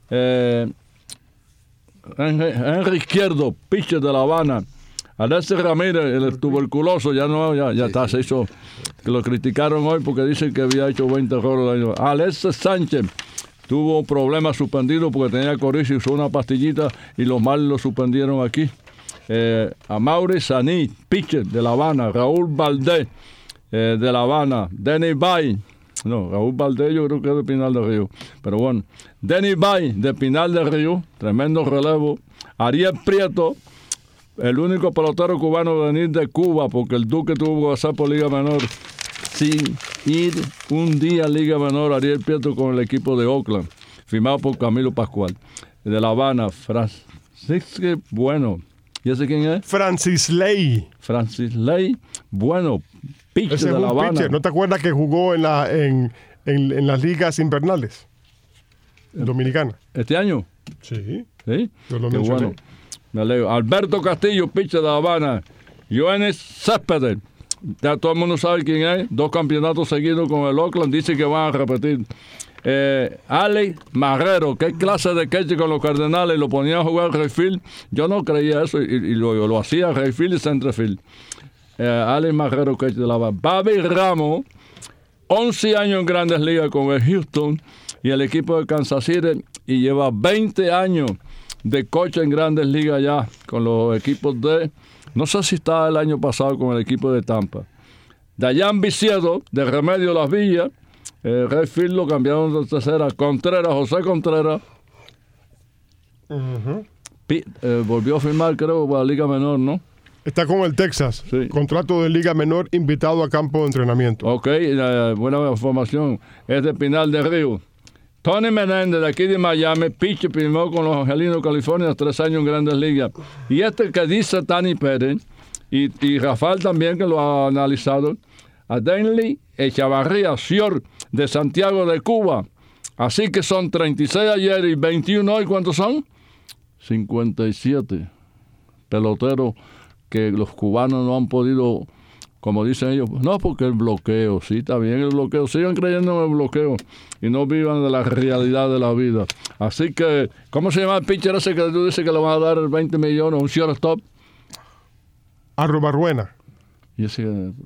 Izquierdo, pitcher de La Habana. Alexis Ramírez, el tuberculoso, ya está, se hizo, que lo criticaron hoy porque dicen que había hecho 20 errores el año. Alexis Sánchez tuvo problemas suspendidos porque tenía coriza y usó una pastillita y los males lo suspendieron aquí. A Mauri Saní, pitcher de La Habana. Raúl Valdés, de La Habana. Denis Bay, Raúl Valdés yo creo que es de Pinal del Río, pero bueno. Denis Bay, de Pinal del Río, tremendo relevo. Ariel Prieto, el único pelotero cubano de venir de Cuba, porque el Duque tuvo que pasar por Liga Menor sin ir un día a Liga Menor. Ariel Prieto con el equipo de Oakland, firmado por Camilo Pascual. De La Habana, Francisco Bueno. ¿Y ese quién es? Francis Ley, bueno, pitcher ese de La Habana. Pitcher. ¿No te acuerdas que jugó en las ligas invernales dominicanas? ¿Este año? Sí. ¿Sí? Yo lo Qué mencioné. bueno. Me alegro. Alberto Castillo, pitcher de La Habana. Johannes Céspedes. Ya todo el mundo sabe quién es. 2 campeonatos seguidos con el Oakland. Dice que van a repetir. Alex Marrero, qué clase de catcher con los Cardenales. Lo ponía a jugar Rayfield. Yo no creía eso y lo hacía Rayfield y centerfield. Alex Marrero, catcher de La Habana. Bobby Ramos, 11 años en Grandes Ligas con el Houston y el equipo de Kansas City. Y lleva 20 años de coach en Grandes Ligas ya con los equipos de... No sé si estaba el año pasado con el equipo de Tampa. Dayan Viciedo, de Remedio Las Villas. Redfield lo cambiaron de tercera. Contreras, José Contreras. Volvió a firmar, creo, para la Liga Menor, ¿no? Está con el Texas. Sí. Contrato de Liga Menor, invitado a campo de entrenamiento. Ok, buena información. Es de Pinal del Río. Tony Menéndez, de aquí de Miami, pitcher, firmó con los Angelinos, California, 3 años en Grandes Ligas. Y este que dice Tani Pérez, y Rafael también, que lo ha analizado, a Denley Echavarría Sior, de Santiago de Cuba. Así que son 36 ayer y 21 hoy. ¿Cuántos son? 57 peloteros que los cubanos no han podido, como dicen ellos, no, porque el bloqueo, sí, está bien el bloqueo, sigan creyendo en el bloqueo y no vivan de la realidad de la vida. Así que, ¿cómo se llama el pitcher ese que tú dices que le van a dar 20 millones, un shortstop? Ruena. Y ese...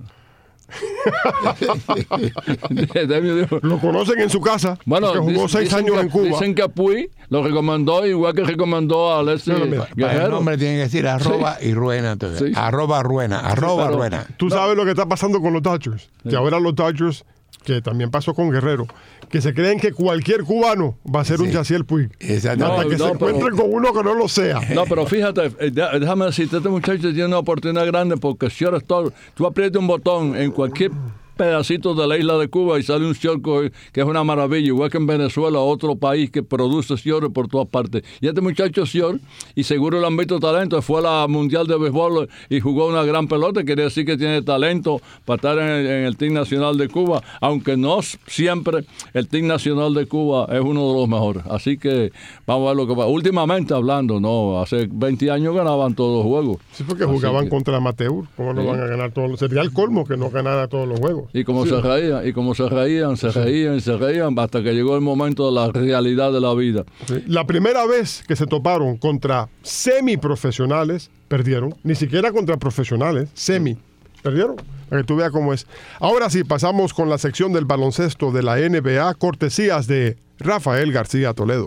Lo conocen en su casa. Bueno, que jugó 6 años en Cuba. Dicen que Puy lo recomendó igual que recomendó a Alexis Guerrero. El nombre tiene que decir arroba y Ruena. Entonces, Sí. arroba Ruena. Ruena. Tú sabes lo que está pasando con los Dodgers. Que ahora los Dodgers, que también pasó con Guerrero, que se creen que cualquier cubano va a ser un Yasiel Puig. Hasta que se encuentren con uno que no lo sea. No, pero fíjate, déjame decirte, este muchacho tiene una oportunidad grande porque shortstop, tú aprietas un botón en cualquier pedacito de la isla de Cuba y sale un short que es una maravilla, igual que en Venezuela, otro país que produce short por todas partes. Y este muchacho short, y seguro le han visto talento, fue a la Mundial de Béisbol y jugó una gran pelota, quiere decir que tiene talento para estar en el Team Nacional de Cuba, aunque no siempre el Team Nacional de Cuba es uno de los mejores. Así que vamos a ver lo que pasa. Últimamente hablando, no, hace 20 años ganaban todos los juegos. Sí, porque jugaban contra amateur. ¿Cómo no van a ganar todos los? Sería el colmo que no ganara todos los juegos. Y como se reían, hasta que llegó el momento de la realidad de la vida. Sí. La primera vez que se toparon contra semiprofesionales, perdieron. Ni siquiera contra profesionales, perdieron. Para que tú veas cómo es. Ahora sí, pasamos con la sección del baloncesto de la NBA, cortesías de Rafael García Toledo.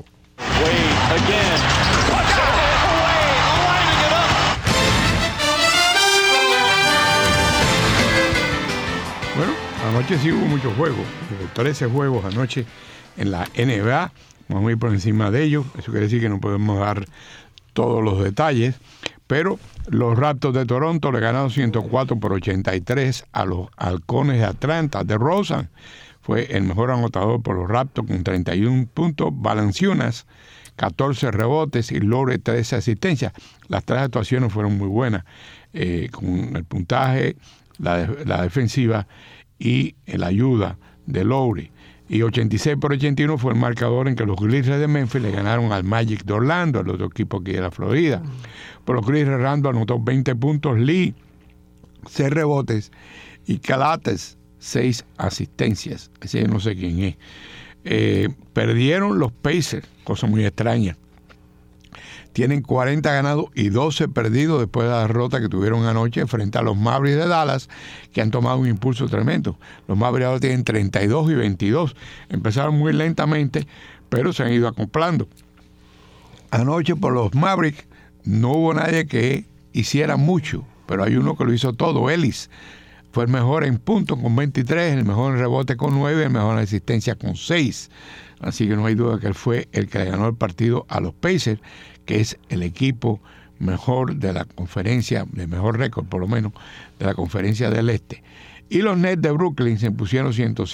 Bueno, anoche sí hubo muchos juegos, hubo 13 juegos anoche en la NBA, vamos a ir por encima de ellos, eso quiere decir que no podemos dar todos los detalles, pero los Raptors de Toronto le ganaron 104-83 a los Halcones de Atlanta. DeRozan fue el mejor anotador por los Raptors con 31 puntos, Valanciunas 14 rebotes y Lowry 13 asistencias. Las 3 actuaciones fueron muy buenas, con el puntaje, la defensiva y la ayuda de Lowry. Y 86-81 fue el marcador en que los Grizzlies de Memphis le ganaron al Magic de Orlando, el otro equipo aquí de la Florida. Por los Grizzlies, Randle anotó 20 puntos, Lee 6 rebotes y Calates 6 asistencias. Ese no sé quién es. Perdieron los Pacers, cosa muy extraña. Tienen 40 ganados y 12 perdidos después de la derrota que tuvieron anoche frente a los Mavericks de Dallas, que han tomado un impulso tremendo. Los Mavericks ahora tienen 32 y 22. Empezaron muy lentamente, pero se han ido acoplando. Anoche por los Mavericks no hubo nadie que hiciera mucho, pero hay uno que lo hizo todo, Ellis. Fue el mejor en puntos con 23, el mejor en rebote con 9, el mejor en asistencia con 6. Así que no hay duda que él fue el que le ganó el partido a los Pacers, que es el equipo mejor de la conferencia, de mejor récord por lo menos, de la conferencia del Este. Y los Nets de Brooklyn se impusieron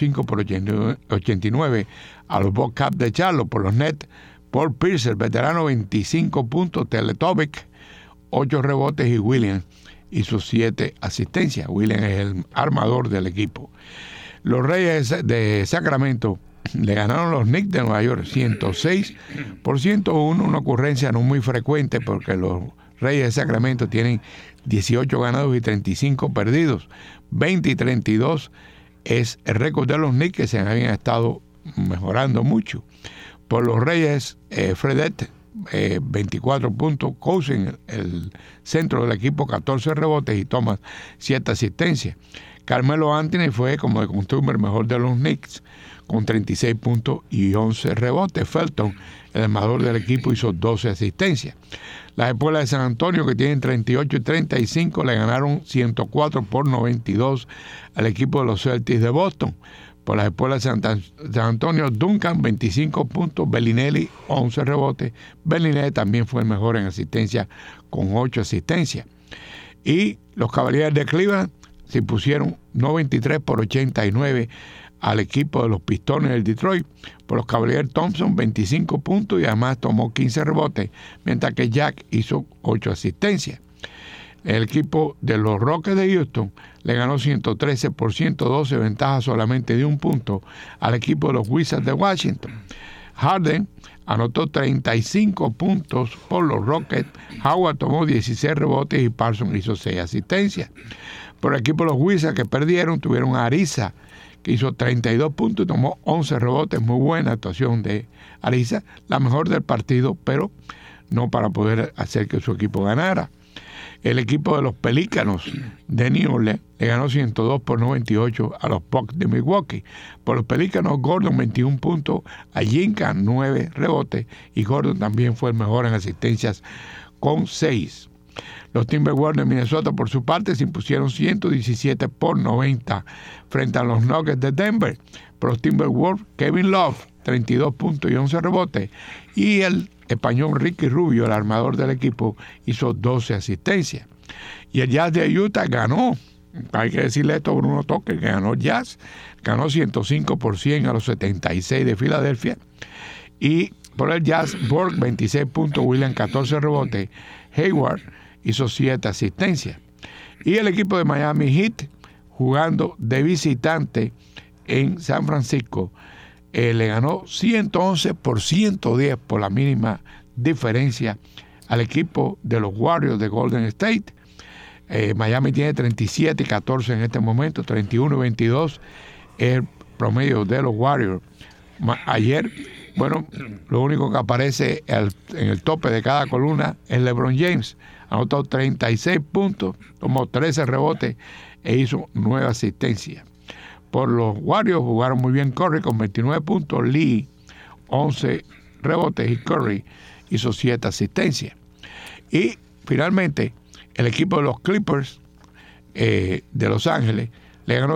105-89 a los Bobcats de Charlotte. Por los Nets, Paul Pierce, el veterano, 25 puntos, Teletovic 8 rebotes y Williams y sus 7 asistencias. Williams es el armador del equipo. Los Reyes de Sacramento le ganaron los Knicks de Nueva York 106-101, una ocurrencia no muy frecuente porque los Reyes de Sacramento tienen 18 ganados y 35 perdidos. 20-32 es el récord de los Knicks, que se habían estado mejorando mucho. Por los Reyes, Fredette, 24 puntos, Cousin, el centro del equipo, 14 rebotes y Thomas 7 asistencias. Carmelo Anthony fue, como de costumbre, el mejor de los Knicks, con 36 puntos y 11 rebotes. Felton, el armador del equipo, hizo 12 asistencias. Las Espuelas de San Antonio, que tienen 38 y 35, le ganaron 104-92 al equipo de los Celtics de Boston. Por las Espuelas de San Antonio, Duncan, 25 puntos, Bellinelli, 11 rebotes. Bellinelli también fue el mejor en asistencia, con 8 asistencias. Y los Cavaliers de Cleveland se impusieron 93-89 al equipo de los Pistones del Detroit. Por los Cavaliers, Thompson, 25 puntos y además tomó 15 rebotes, mientras que Jack hizo 8 asistencias. El equipo de los Rockets de Houston le ganó 113-112, ventaja solamente de un punto al equipo de los Wizards de Washington. Harden anotó 35 puntos por los Rockets, Howard tomó 16 rebotes y Parsons hizo 6 asistencias. Por el equipo de los Wizards, que perdieron, tuvieron a Ariza, que hizo 32 puntos y tomó 11 rebotes. Muy buena actuación de Ariza, la mejor del partido, pero no para poder hacer que su equipo ganara. El equipo de los Pelícanos de New Orleans le ganó 102-98 a los Bucks de Milwaukee. Por los Pelícanos, Gordon, 21 puntos, a Jinka, 9 rebotes, y Gordon también fue el mejor en asistencias con 6. Los Timberwolves de Minnesota, por su parte, se impusieron 117-90 frente a los Nuggets de Denver. Por los Timberwolves, Kevin Love, 32 puntos y 11 rebotes, y el español Ricky Rubio, el armador del equipo, hizo 12 asistencias. Y el Jazz de Utah ganó, hay que decirle esto a Bruno Tucker, que ganó el Jazz, ganó 105% a los 76 de Filadelfia. Y por el Jazz, Borg, 26 puntos, Williams, 14 rebotes, Hayward hizo 7 asistencias. Y el equipo de Miami Heat, jugando de visitante en San Francisco, le ganó 111-110 por la mínima diferencia al equipo de los Warriors de Golden State. Miami tiene 37-14 en este momento, 31-22 el promedio de los Warriors. Ayer, bueno, lo único que aparece en el tope de cada columna es LeBron James. Anotó 36 puntos, tomó 13 rebotes e hizo 9 asistencias. Por los Warriors jugaron muy bien Curry con 29 puntos, Lee 11 rebotes y Curry hizo 7 asistencias. Y finalmente el equipo de los Clippers de Los Ángeles le ganó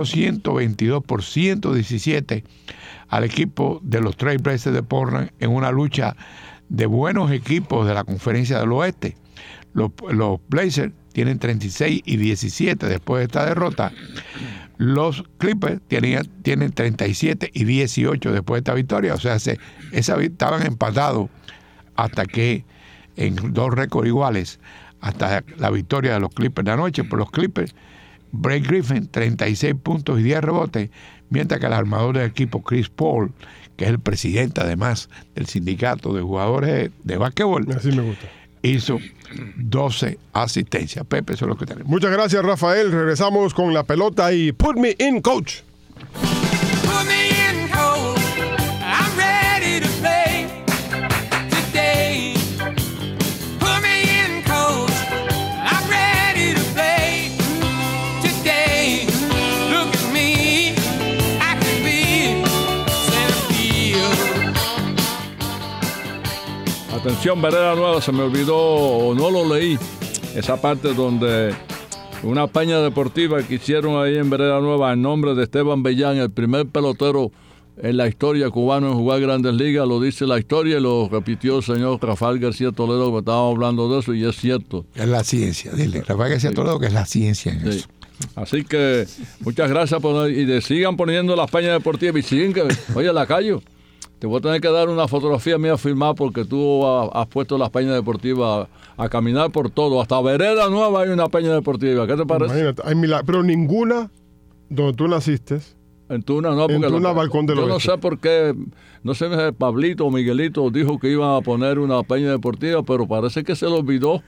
122-117 al equipo de los Trail Blazers de Portland en una lucha de buenos equipos de la Conferencia del Oeste. Los Blazers tienen 36 y 17 después de esta derrota. Los Clippers tienen 37 y 18 después de esta victoria. O sea, estaban empatados hasta que en 2 récords iguales, hasta la victoria de los Clippers de anoche. Por los Clippers, Blake Griffin, 36 puntos y 10 rebotes, mientras que el armador del equipo, Chris Paul, que es el presidente además del sindicato de jugadores de básquetbol, así me gusta, hizo 12 asistencias. Pepe, eso es lo que tenemos. Muchas gracias, Rafael. Regresamos con la pelota y Put Me In, Coach. Put me in, coach. I'm ready to play today. Put me in, coach. I'm ready to play today. Look at me. I can be center field. Atención, Vereda Nueva, se me olvidó o no lo leí, esa parte donde una peña deportiva que hicieron ahí en Vereda Nueva en nombre de Esteban Bellán, el primer pelotero en la historia cubano en jugar Grandes Ligas, lo dice la historia y lo repitió el señor Rafael García Toledo, que estábamos hablando de eso, y es cierto. Es la ciencia, dile, Rafael García Toledo, que es la ciencia en eso. Así que muchas gracias sigan poniendo las peñas deportivas y siguen que, oye, Lacayo, te voy a tener que dar una fotografía mía firmada porque tú has puesto las peñas deportivas a caminar por todo. Hasta Vereda Nueva hay una peña deportiva. ¿Qué te parece? Imagínate, pero ninguna donde tú naciste En Tuna no, porque en Tuna, Balcón del Oeste. Yo no sé por qué, no sé si Pablito o Miguelito dijo que iban a poner una peña deportiva, pero parece que se le olvidó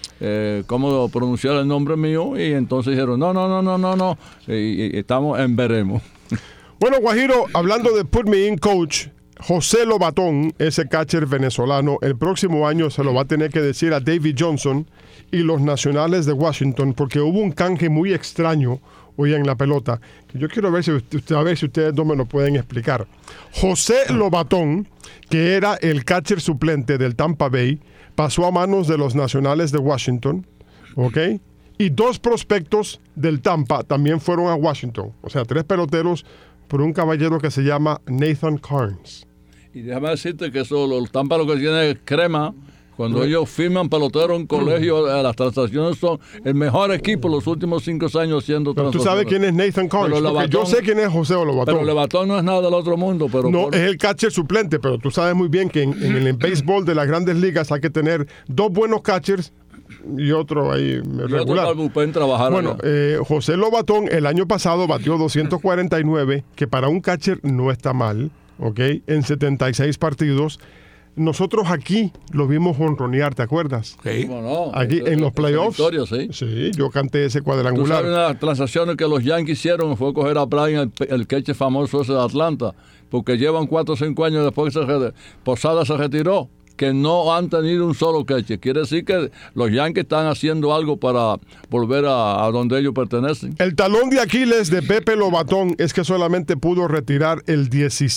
cómo pronunciar el nombre mío y entonces dijeron no, y estamos en veremos. Bueno, Guajiro, hablando de Put Me In Coach, José Lobatón, ese catcher venezolano, el próximo año se lo va a tener que decir a David Johnson y los Nacionales de Washington, porque hubo un canje muy extraño hoy en la pelota, que yo quiero ver si ustedes dos me lo pueden explicar. José Lobatón, que era el catcher suplente del Tampa Bay, pasó a manos de los Nacionales de Washington, ¿ok? Y 2 prospectos del Tampa también fueron a Washington, o sea, 3 peloteros por un caballero que se llama Nathan Carnes. Y déjame decirte que eso, los Tampa lo que tiene es crema. Cuando ellos firman pelotero en colegio, las transacciones son el mejor equipo los últimos 5 años haciendo transacciones. ¿Tú sabes quién es Nathan Carnes? Porque yo sé quién es José Lobatón. Pero Lobatón no es nada del otro mundo. Pero no, es el catcher suplente, pero tú sabes muy bien que en el béisbol de las grandes ligas hay que tener 2 buenos catchers y otro ahí regular. Otro pueden trabajar. Bueno, José Lobatón el año pasado batió 249, que para un catcher no está mal, ¿ok? En 76 partidos. Nosotros aquí lo vimos jonronear, ¿te acuerdas? Sí. Bueno, aquí en los playoffs. Victoria, sí. Sí, yo canté ese cuadrangular. Tú sabes, una de las transacciones que los Yankees hicieron fue coger a Brian, el catcher famoso ese de Atlanta, porque llevan 4 o 5 años después que Posada se retiró, que no han tenido un solo catcher. Quiere decir que los Yankees están haciendo algo para volver a donde ellos pertenecen. El talón de Aquiles de Pepe Lobatón es que solamente pudo retirar el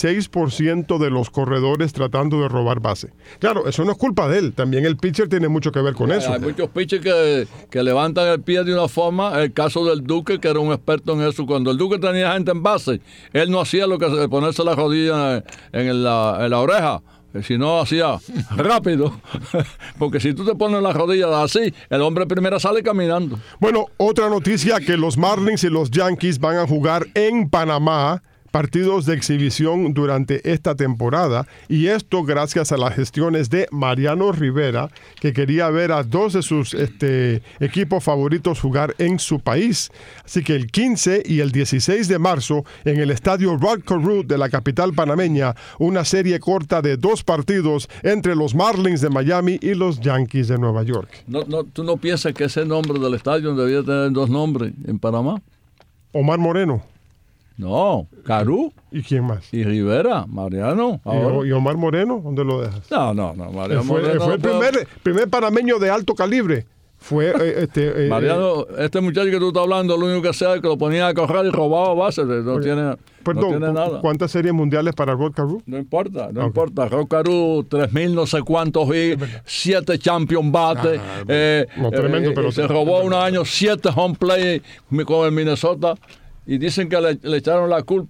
16% de los corredores tratando de robar base. Claro, eso no es culpa de él. También el pitcher tiene mucho que ver con eso. Hay muchos pitchers que levantan el pie de una forma. El caso del Duque, que era un experto en eso. Cuando el Duque tenía gente en base, él no hacía lo que ponerse la rodilla en la oreja. Si no, hacía rápido. Porque si tú te pones las rodillas así, el hombre primero sale caminando. Bueno, otra noticia, que los Marlins y los Yankees van a jugar en Panamá partidos de exhibición durante esta temporada, y esto gracias a las gestiones de Mariano Rivera, que quería ver a 2 de sus equipos favoritos jugar en su país. Así que el 15 y el 16 de marzo en el estadio Rod Carew de la capital panameña, una serie corta de 2 partidos entre los Marlins de Miami y los Yankees de Nueva York. ¿Tú no piensas que ese nombre del estadio debía tener 2 nombres en Panamá? Omar Moreno. No, Carew. ¿Y quién más? Y Rivera, Mariano. ¿Y Omar Moreno? ¿Dónde lo dejas? No, Mariano Moreno. Fue el primer panameño de alto calibre. Fue Mariano, este muchacho que tú estás hablando, lo único que hacía es que lo ponía a correr y robaba bases. No tiene nada. ¿Cuántas series mundiales para Rod Carew? No importa. Rod Carew, 3,000 no sé cuántos y 7 champion bates. Tremendo, pero se robó un año 7 home play con el Minnesota. Y dicen que le echaron la culpa,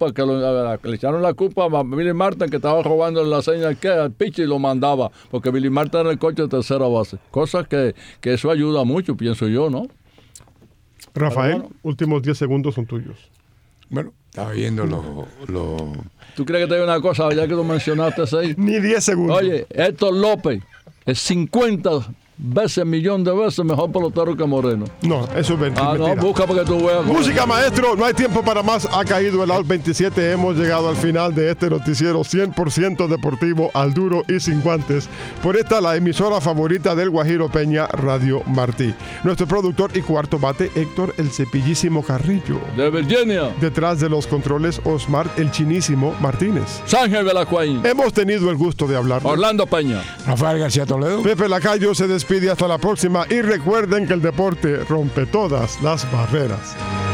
a Billy Martin, que estaba robando en la señal al pitcher y lo mandaba, porque Billy Martin era el coche de tercera base. Cosas que eso ayuda mucho, pienso yo, ¿no? Rafael, últimos 10 segundos son tuyos. Bueno, estaba viendo los... ¿Tú crees que te digo una cosa, ya que tú mencionaste ahí? Ni 10 segundos. Oye, Héctor López es 50 veces, millón de veces mejor pelotero que Moreno. No, eso es mentira. No, busca para que tú veas. Música, maestro, no hay tiempo para más. Ha caído el out 27. Hemos llegado al final de este noticiero 100% deportivo, al duro y sin guantes. Por esta, la emisora favorita del Guajiro Peña, Radio Martí. Nuestro productor y cuarto bate, Héctor el Cepillísimo Carrillo. De Virginia. Detrás de los controles, Osmar el Chinísimo Martínez. Sángel Belacuaín. Hemos tenido el gusto de hablar. Orlando Peña. Rafael García Toledo. Pepe Lacayo se despide hasta la próxima, y recuerden que el deporte rompe todas las barreras.